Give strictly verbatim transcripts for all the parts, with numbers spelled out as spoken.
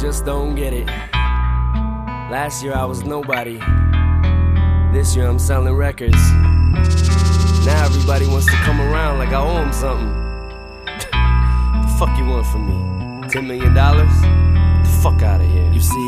just don't get it. Last year I was nobody. This year I'm selling records. Now everybody wants to come around like I owe them something. The fuck you want from me? Ten million dollars? Get the fuck out of here. You see,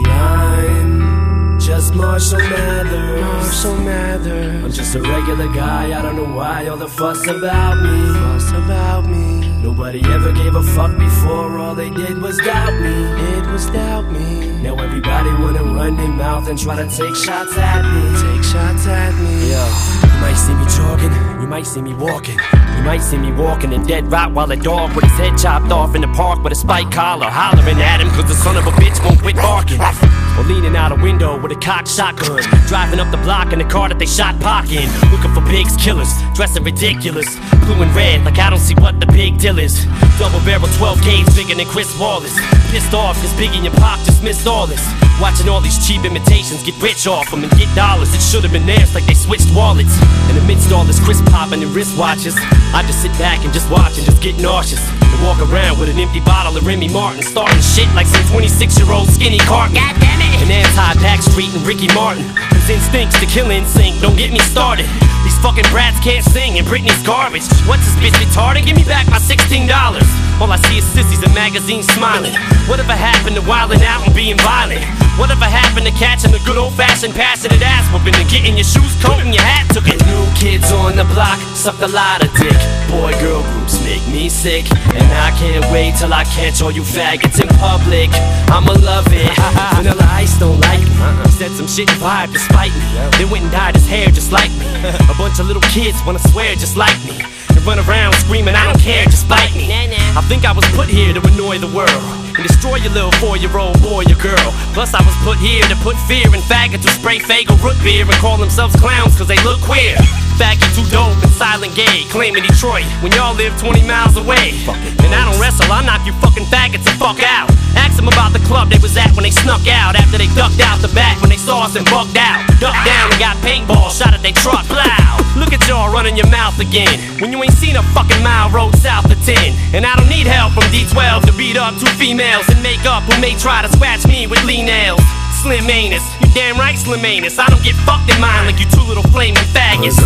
I'm just Marshall Mathers. Marshall Mathers. I'm just a regular guy. I don't know why all the fuss about me. Fuss about me. Nobody ever gave a fuck before. All they did was doubt me. It was doubt me. Now everybody wanna run their mouth and try to take shots at me. Take shots at me. Yo, you might see me jogging, you might see me walking. You might see me walking a dead Rottweiler dog with his head chopped off in the park with a spike collar, hollering at him cause the son of a bitch won't quit barking. Or leaning out a window with a cocked shotgun, driving up the block in the car that they shot Pac in, looking for pigs, killers, dressing ridiculous, blue and red like I don't see what the big deal is. Double barrel twelve gauge bigger than Chris Wallace. Pissed off cause Biggie and Pac just missed all this. Watching all these cheap imitations get rich off them and get dollars. It should've been theirs like they switched wallets. And amidst all this crisp popping and wristwatches, I just sit back and just watch and just get nauseous. And walk around with an empty bottle of Remy Martin, starting shit like some twenty-six year old skinny carton. God damn it! And anti-Backstreet and Ricky Martin, whose instincts to kill in sync, don't get me started. These fucking brats can't sing and Britney's garbage. What's this bitch retarded? Give me back my sixteen dollars. All I see is sissies in magazines smiling. Whatever happened to wilding out and being violent? Whatever happened to catching the good old-fashioned passionate ass whooping and getting your shoes coat and your hat took it? New kids on the block suck a lot of dick. Boy-girl groups make me sick, and I can't wait till I catch all you faggots in public. I'ma love it. Vanilla Ice don't like me. He said some shit and vibe despite me. Then went and dyed his hair just like me. A bunch of little kids wanna swear just like me. Run around screaming, I don't care, just bite me. I think I was put here to annoy the world and destroy your little four-year-old boy or girl. Plus I was put here to put fear in faggots who spray Faygo root beer and call themselves clowns cause they look queer. Faggots who dope and silent gay, claiming Detroit when y'all live twenty miles away. And I don't wrestle, I knock you fucking faggots the fuck out. Ask them about the club they was at when they snuck out, after they ducked out the back when they saw us and bugged out. Ducked down and got paintball shot at they truck, plow. Look at y'all running your mouth again when you ain't seen a fucking mile road south of ten. And I don't need help from D twelve to beat up two females in makeup who may try to scratch me with Lee nails. Slim anus, you damn right Slim anus. I don't get fucked in mine like you two little flaming faggots.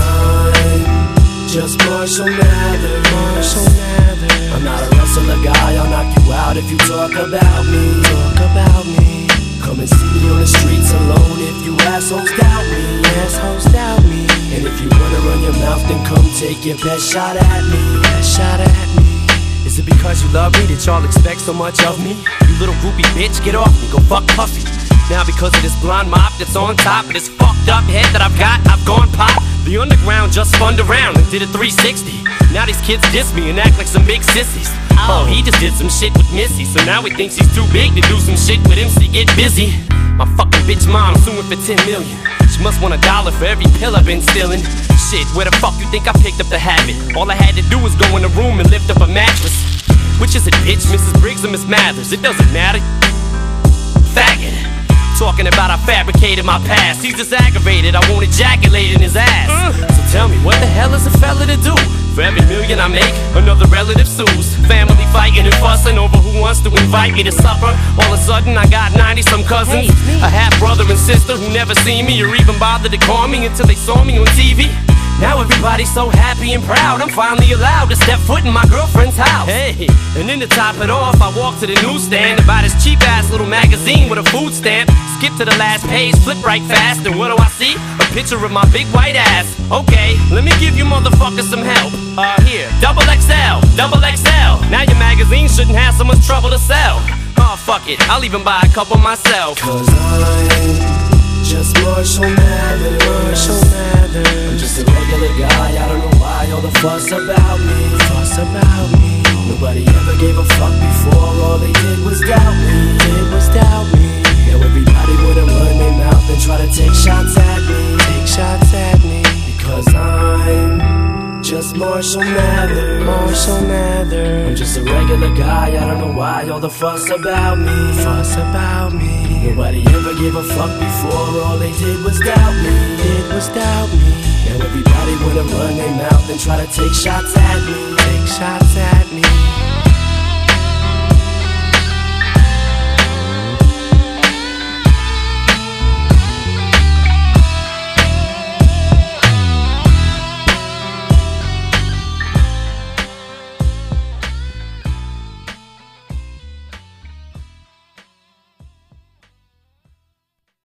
I'm just Marshall Mathers. Marshall Mathers. I'm not a wrestler guy, I'll knock you out if you talk about me. Talk about me. Come and see me on the streets alone if you assholes doubt me. Assholes doubt me. And if you wanna run your mouth, then come take your best shot at me. Best shot at me. Is it because you love me that y'all expect so much of me? You little groupie bitch, get off me, go fuck Puffy. Now because of this blonde mop that's on top of this fucked up head that I've got, I've gone pop. The underground just spun around and did a three sixty. Now these kids diss me and act like some big sissies. Oh, he just did some shit with Missy, so now he thinks he's too big to do some shit with M C. Get busy. My fucking bitch mom suing for ten million. She must want a dollar for every pill I've been stealing. Shit, where the fuck you think I picked up the habit? All I had to do was go in the room and lift up a mattress. Which is it, bitch, Missus Briggs or Miss Mathers? It doesn't matter. Faggot. Talking about I fabricated my past. He's just aggravated, I won't ejaculate in his ass. uh. So tell me, what the hell is a fella to do? For every million I make, another relative sues. Family fighting and fussing over who wants to invite me to supper. All of a sudden I got ninety some cousins, hey, a half brother and sister who never seen me or even bothered to call me until they saw me on T V. Now everybody's so happy and proud, I'm finally allowed to step foot in my girlfriend's house. Hey, and then to top it off, I walk to the newsstand to buy this cheap-ass little magazine with a food stamp. Skip to the last page, flip right fast, and what do I see? A picture of my big white ass. Okay, let me give you motherfuckers some help. Uh, here, double X L, double X L. Now your magazine shouldn't have so much trouble to sell. Oh, fuck it, I'll even buy a couple myself. Cause I'm just Marshall Mathers. Marshall Mathers. I'm just a regular guy, I don't know why all the fuss about me. Fuss about me. Nobody ever gave a fuck before, all they did was doubt me. Did was doubt me. Now everybody wanna run their mouth and try to take shots at me. Take shots at me. Because I'm just Marshall Mathers. Marshall Mathers. I'm just a regular guy, I don't know why all the fuss about me. Fuss about me. Nobody ever gave a fuck before, all they did was doubt me. Did was doubt me. Now everybody wanna run their mouth and try to take shots at me. Take shots at me.